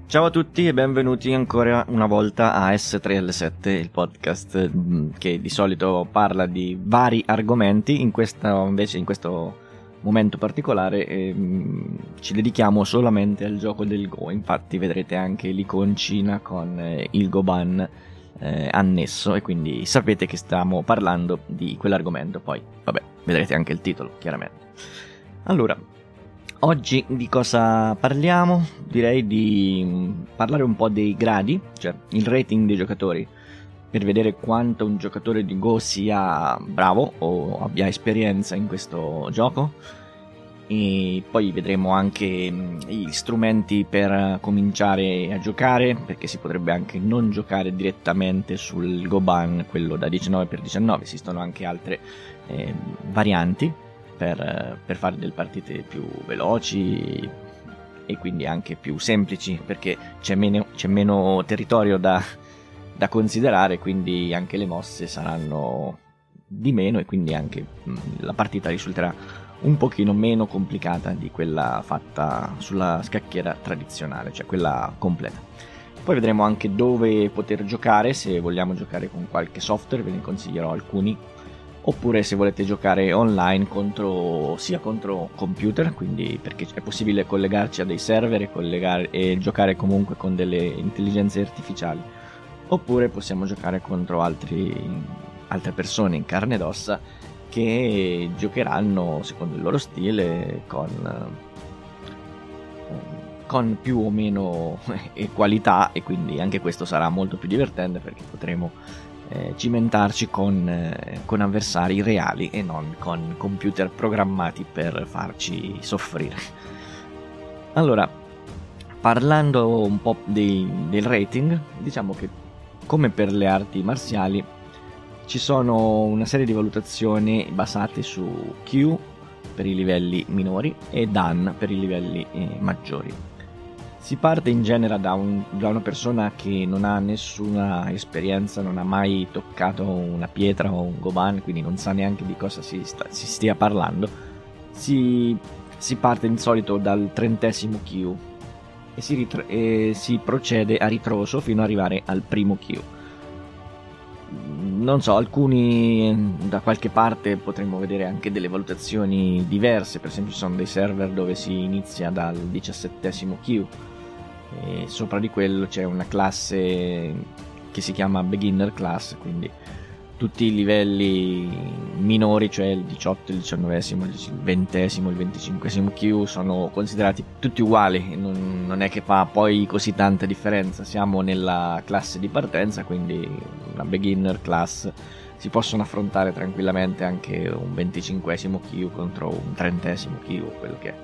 Ciao a tutti e benvenuti ancora una volta a S3L7, il podcast che di solito parla di vari argomenti. In questo momento particolare ci dedichiamo solamente al gioco del Go. Infatti vedrete anche l'iconcina con il Goban annesso e quindi sapete che stiamo parlando di quell'argomento. Poi vabbè, vedrete anche il titolo chiaramente. Allora, oggi di cosa parliamo? Direi di parlare un po' dei gradi, cioè il rating dei giocatori, per vedere quanto un giocatore di Go sia bravo o abbia esperienza in questo gioco. E poi vedremo anche gli strumenti per cominciare a giocare, perché si potrebbe anche non giocare direttamente sul Goban, quello da 19x19, esistono anche altre varianti per fare delle partite più veloci e quindi anche più semplici, perché c'è meno territorio da considerare, quindi anche le mosse saranno di meno e quindi anche la partita risulterà un pochino meno complicata di quella fatta sulla scacchiera tradizionale, cioè quella completa. Poi vedremo anche dove poter giocare, se vogliamo giocare con qualche software, ve ne consiglierò alcuni, oppure se volete giocare online sia contro computer, quindi perché è possibile collegarci a dei server e giocare comunque con delle intelligenze artificiali, oppure possiamo giocare contro altre persone in carne ed ossa che giocheranno secondo il loro stile con più o meno qualità, e quindi anche questo sarà molto più divertente perché potremo cimentarci con avversari reali e non con computer programmati per farci soffrire. Allora, parlando un po' del rating, diciamo che come per le arti marziali ci sono una serie di valutazioni basate su Q per i livelli minori e Dan per i livelli maggiori. Si parte in genere da una persona che non ha nessuna esperienza, non ha mai toccato una pietra o un Goban, quindi non sa neanche di cosa si stia parlando. Si parte di solito dal 30° Q e si procede a ritroso fino ad arrivare al primo Q. Non so, alcuni da qualche parte potremmo vedere anche delle valutazioni diverse. Per esempio ci sono dei server dove si inizia dal 17° Q e sopra di quello c'è una classe che si chiama beginner class, quindi tutti i livelli minori, cioè il 18, il 19esimo, il 20esimo, il 25esimo Q sono considerati tutti uguali, non è che fa poi così tanta differenza. Siamo nella classe di partenza, quindi una beginner class, si possono affrontare tranquillamente anche un 25esimo Q contro un 30esimo Q o quello che è.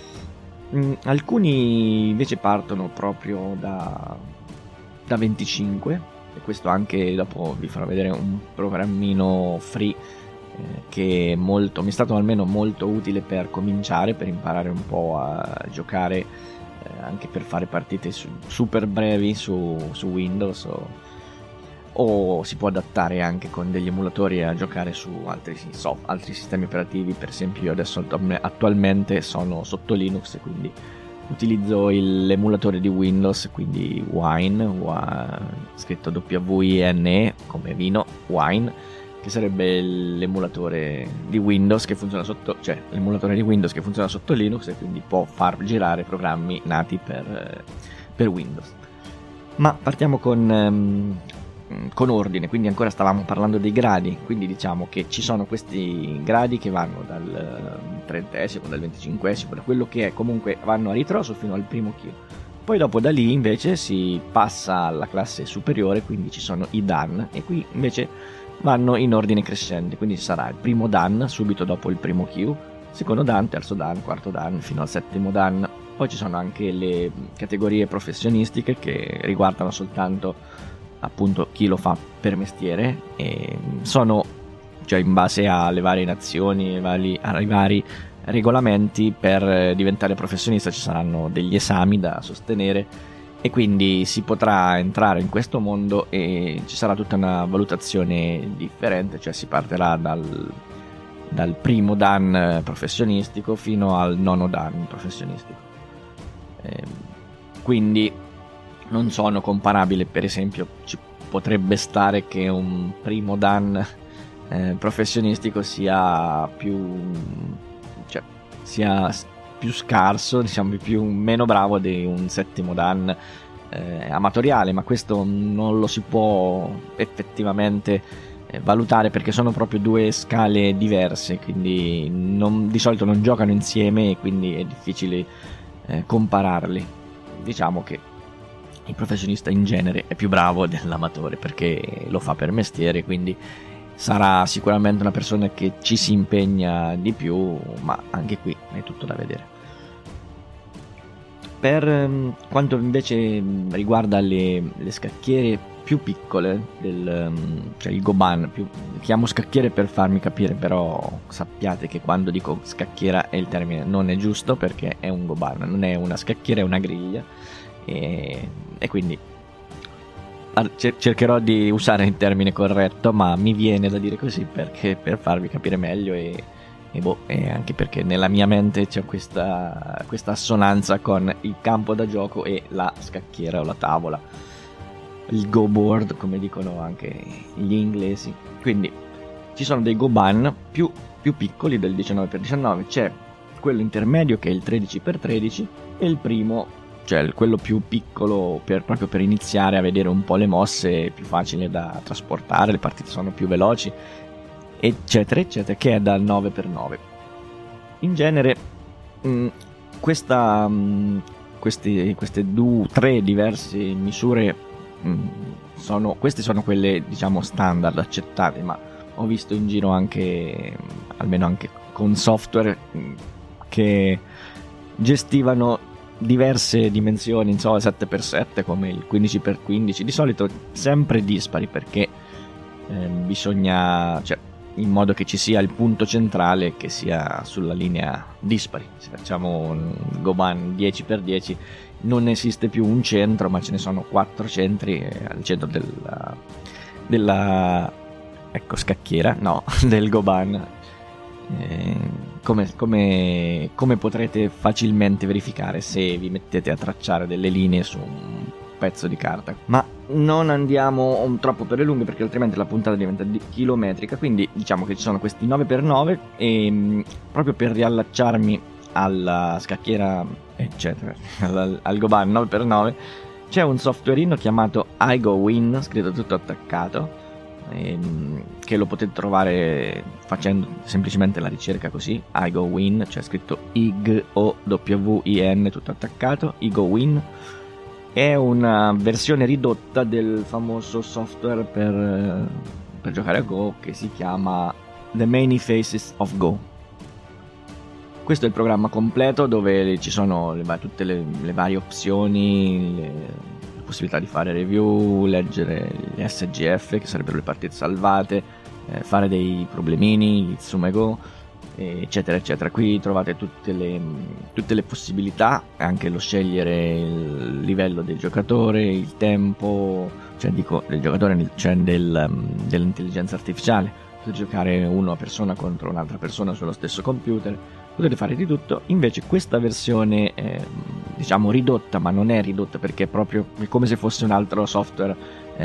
Alcuni invece partono proprio da 25, e questo anche dopo vi farò vedere un programmino free che mi è stato almeno molto utile per cominciare, per imparare un po' a giocare, anche per fare partite super brevi su Windows, o si può adattare anche con degli emulatori a giocare su altri sistemi operativi. Per esempio io adesso attualmente sono sotto Linux, quindi utilizzo l'emulatore di Windows, quindi Wine, scritto WINE come vino, Wine, che sarebbe l'emulatore di Windows che funziona sotto Linux, e quindi può far girare programmi nati per Windows. Ma partiamo con ordine, quindi ancora stavamo parlando dei gradi, quindi diciamo che ci sono questi gradi che vanno dal 30esimo, dal 25esimo, da quello che è, comunque vanno a ritroso fino al primo Q. Poi dopo da lì invece si passa alla classe superiore, quindi ci sono i Dan, e qui invece vanno in ordine crescente, quindi sarà il primo Dan subito dopo il primo Q, secondo Dan, terzo Dan, quarto Dan fino al settimo Dan. Poi ci sono anche le categorie professionistiche che riguardano soltanto appunto chi lo fa per mestiere, e sono, cioè, in base alle varie nazioni, ai vari regolamenti. Per diventare professionista ci saranno degli esami da sostenere e quindi si potrà entrare in questo mondo e ci sarà tutta una valutazione differente, cioè si partirà dal primo Dan professionistico fino al nono Dan professionistico. Quindi non sono comparabili. Per esempio ci potrebbe stare che un primo dan professionistico sia più scarso, diciamo meno bravo di un settimo dan amatoriale, ma questo non lo si può effettivamente valutare, perché sono proprio due scale diverse, quindi di solito non giocano insieme e quindi è difficile compararli. Diciamo che il professionista in genere è più bravo dell'amatore perché lo fa per mestiere, quindi sarà sicuramente una persona che ci si impegna di più, ma anche qui è tutto da vedere. Per quanto invece riguarda le scacchiere più piccole, cioè il Goban, chiamo scacchiere per farmi capire, però sappiate che quando dico scacchiera il termine non è giusto, perché è un Goban, non è una scacchiera, è una griglia, e quindi cercherò di usare il termine corretto, ma mi viene da dire così perché per farvi capire meglio e anche perché nella mia mente c'è questa assonanza con il campo da gioco e la scacchiera o la tavola, il go board come dicono anche gli inglesi. Quindi ci sono dei Goban più piccoli, del 19x19, c'è quello intermedio che è il 13x13 e il primo, cioè quello più piccolo proprio per iniziare a vedere un po' le mosse, più facile da trasportare, le partite sono più veloci, eccetera eccetera, che è dal 9x9. In genere queste tre diverse misure queste sono quelle, diciamo, standard accettate, ma ho visto in giro anche, almeno anche con software che gestivano diverse dimensioni, insomma 7x7 come il 15x15, di solito sempre dispari, perché bisogna, cioè, in modo che ci sia il punto centrale che sia sulla linea dispari. Se facciamo un Goban 10x10 non esiste più un centro, ma ce ne sono 4 centri al centro della scacchiera, no, del Goban. Come potrete facilmente verificare se vi mettete a tracciare delle linee su un pezzo di carta. Ma non andiamo troppo per le lunghe, perché altrimenti la puntata diventa chilometrica. Quindi diciamo che ci sono questi 9x9 e proprio per riallacciarmi alla scacchiera eccetera, al Goban 9x9, c'è un softwareino chiamato iGoWin, scritto tutto attaccato, che lo potete trovare facendo semplicemente la ricerca così, iGoWin, cioè scritto IGOWIN tutto attaccato, iGoWin. È una versione ridotta del famoso software per giocare a Go che si chiama The Many Faces of Go. Questo è il programma completo, dove ci sono tutte le varie opzioni, la possibilità di fare review, leggere gli SGF, che sarebbero le partite salvate, fare dei problemini, gli Tsumego, eccetera eccetera. Qui trovate tutte le possibilità, anche lo scegliere il livello del giocatore, il tempo, cioè dico del giocatore, cioè dell'intelligenza artificiale. Potete giocare uno a persona contro un'altra persona sullo stesso computer, potete fare di tutto. Invece questa versione diciamo ridotta, ma non è ridotta perché è proprio come se fosse un altro software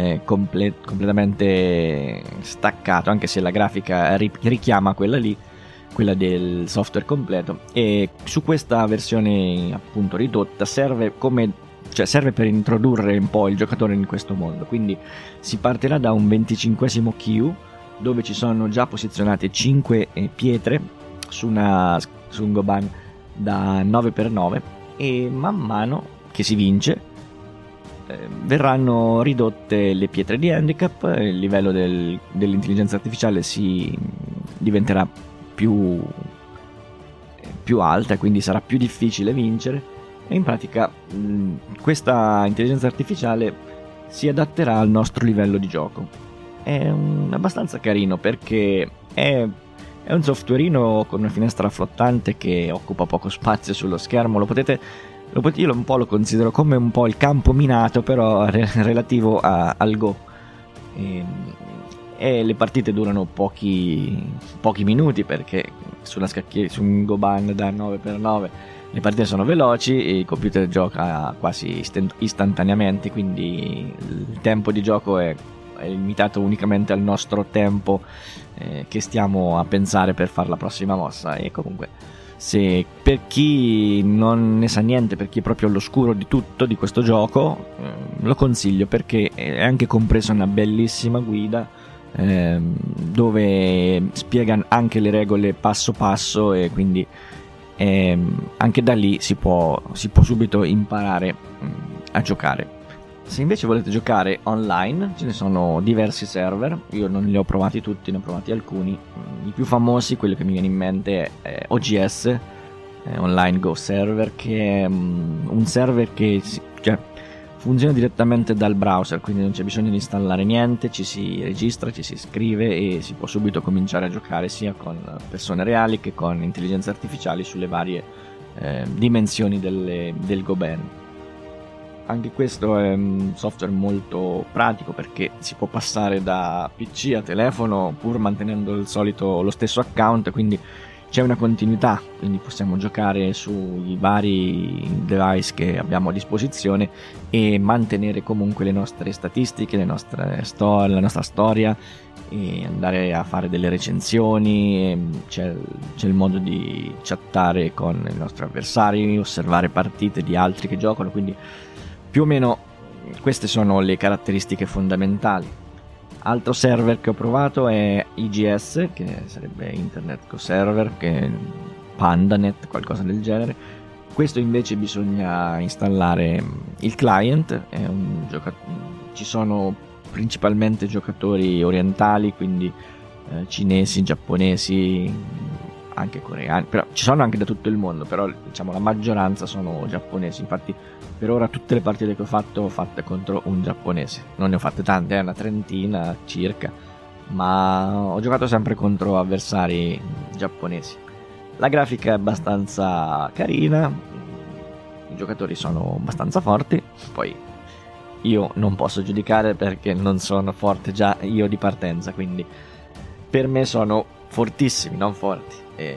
completamente staccato, anche se la grafica richiama quella lì, quella del software completo. E su questa versione appunto ridotta serve per introdurre un po' il giocatore in questo mondo. Quindi si partirà da un 25esimo queue, dove ci sono già posizionate 5 pietre su un Goban da 9x9, e man mano che si vince verranno ridotte le pietre di handicap, il livello dell'intelligenza artificiale diventerà più alta, quindi sarà più difficile vincere, e in pratica questa intelligenza artificiale si adatterà al nostro livello di gioco. È abbastanza carino perché è un softwareino con una finestra flottante che occupa poco spazio sullo schermo. Io un po' lo considero come un po' il campo minato, però relativo al Go. E le partite durano pochi minuti, perché su un Goban da 9x9 le partite sono veloci, il computer gioca quasi istantaneamente, quindi il tempo di gioco è limitato unicamente al nostro tempo che stiamo a pensare per fare la prossima mossa. E comunque, se per chi non ne sa niente, per chi è proprio all'oscuro di tutto di questo gioco, lo consiglio, perché è anche compresa una bellissima guida dove spiegano anche le regole passo passo, e quindi anche da lì si può subito imparare a giocare. Se invece volete giocare online, ce ne sono diversi server. Io non li ho provati tutti, ne ho provati alcuni. I più famosi, quello che mi viene in mente, è OGS, Online Go Server, che è un server che funziona direttamente dal browser, quindi non c'è bisogno di installare niente, ci si registra, ci si iscrive e si può subito cominciare a giocare sia con persone reali che con intelligenze artificiali sulle varie dimensioni del GoBan. Anche questo è un software molto pratico, perché si può passare da PC a telefono pur mantenendo lo stesso account, quindi c'è una continuità, quindi possiamo giocare sui vari device che abbiamo a disposizione e mantenere comunque le nostre statistiche, la nostra storia, e andare a fare delle recensioni. C'è il modo di chattare con i nostri avversari, osservare partite di altri che giocano, quindi più o meno queste sono le caratteristiche fondamentali. Altro server che ho provato è IGS, che sarebbe Internet Go Server, che è Pandanet, qualcosa del genere. Questo invece bisogna installare il client, ci sono principalmente giocatori orientali, quindi cinesi, giapponesi, anche coreani, però ci sono anche da tutto il mondo, però diciamo la maggioranza sono giapponesi. Infatti per ora tutte le partite che ho fatte contro un giapponese. Non ne ho fatte tante, una trentina circa, ma ho giocato sempre contro avversari giapponesi. La grafica è abbastanza carina, i giocatori sono abbastanza forti, poi io non posso giudicare perché non sono forte già io di partenza, quindi per me sono fortissimi, non forti.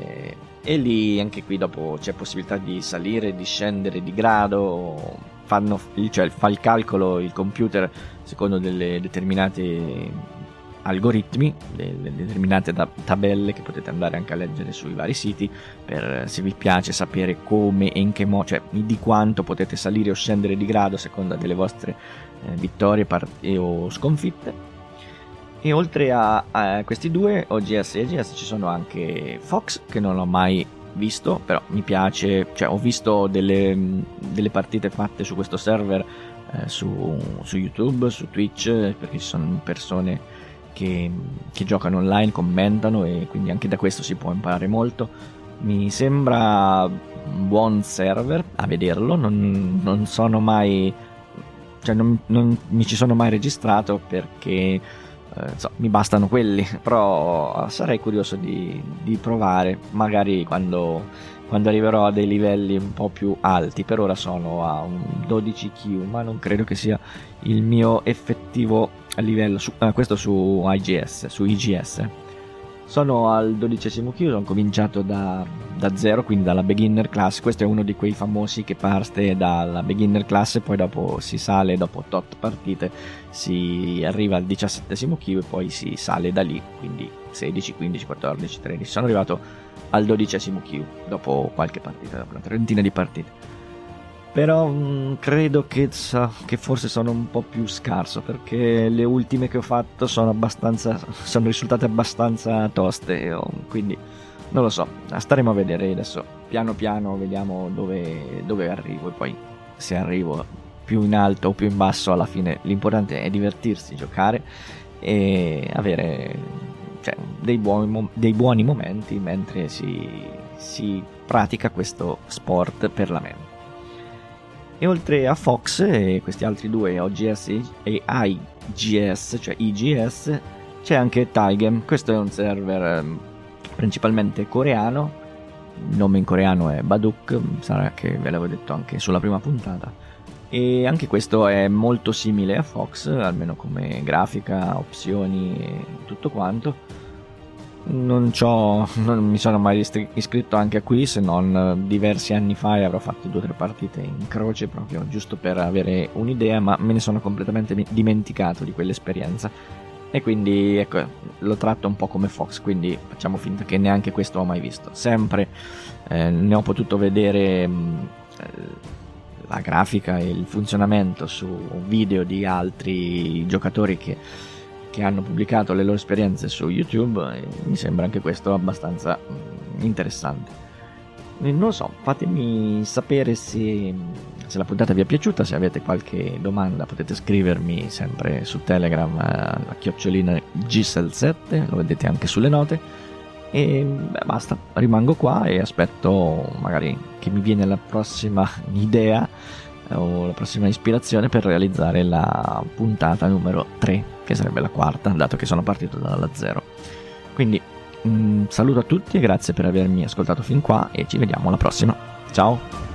E lì anche qui dopo c'è possibilità di salire, di scendere di grado, fa il calcolo il computer secondo delle determinate algoritmi, delle determinate tabelle che potete andare anche a leggere sui vari siti, per se vi piace sapere come e in che modo, cioè di quanto potete salire o scendere di grado a seconda delle vostre vittorie o sconfitte. E oltre a questi due, OGS e EGS, ci sono anche Fox, che non ho mai visto, però mi piace, cioè ho visto delle partite fatte su questo server su YouTube, su Twitch, perché ci sono persone che giocano online, commentano, e quindi anche da questo si può imparare molto. Mi sembra un buon server a vederlo, non sono mai, cioè non mi ci sono mai registrato perché mi bastano quelli, però sarei curioso di provare magari quando arriverò a dei livelli un po' più alti. Per ora sono a un 12Q, ma non credo che sia il mio effettivo livello, questo su IGS. Sono al 12° Q, ho cominciato da zero, quindi dalla beginner class. Questo è uno di quei famosi che parte dalla beginner class e poi dopo si sale, dopo tot partite si arriva al 17° Q e poi si sale da lì, quindi 16, 15, 14, 13. Sono arrivato al 12° Q dopo qualche partita, dopo una trentina di partite. Però credo che forse sono un po' più scarso, perché le ultime che ho fatto sono risultate abbastanza toste, quindi non lo so, staremo a vedere. Adesso piano piano vediamo dove arrivo, e poi se arrivo più in alto o più in basso, alla fine l'importante è divertirsi, giocare e avere dei buoni momenti mentre si pratica questo sport per la mente. E oltre a Fox e questi altri due, OGS e IGS, cioè IGS, c'è anche Taigem. Questo è un server principalmente coreano, il nome in coreano è Baduk, sarà che ve l'avevo detto anche sulla prima puntata, e anche questo è molto simile a Fox, almeno come grafica, opzioni e tutto quanto. non mi sono mai iscritto anche a qui, se non diversi anni fa, e avrò fatto 2 o 3 partite in croce proprio giusto per avere un'idea, ma me ne sono completamente dimenticato di quell'esperienza, e quindi ecco, lo tratto un po' come Fox, quindi facciamo finta che neanche questo ho mai visto. Sempre ne ho potuto vedere la grafica e il funzionamento su video di altri giocatori che hanno pubblicato le loro esperienze su YouTube, e mi sembra anche questo abbastanza interessante. Non lo so, fatemi sapere se la puntata vi è piaciuta. Se avete qualche domanda potete scrivermi sempre su Telegram a @gisel7, lo vedete anche sulle note. E basta, rimango qua e aspetto magari che mi viene la prossima idea o la prossima ispirazione per realizzare la puntata numero 3, che sarebbe la 4ª, dato che sono partito dalla 0. Quindi saluto a tutti e grazie per avermi ascoltato fin qua, e ci vediamo alla prossima. Ciao!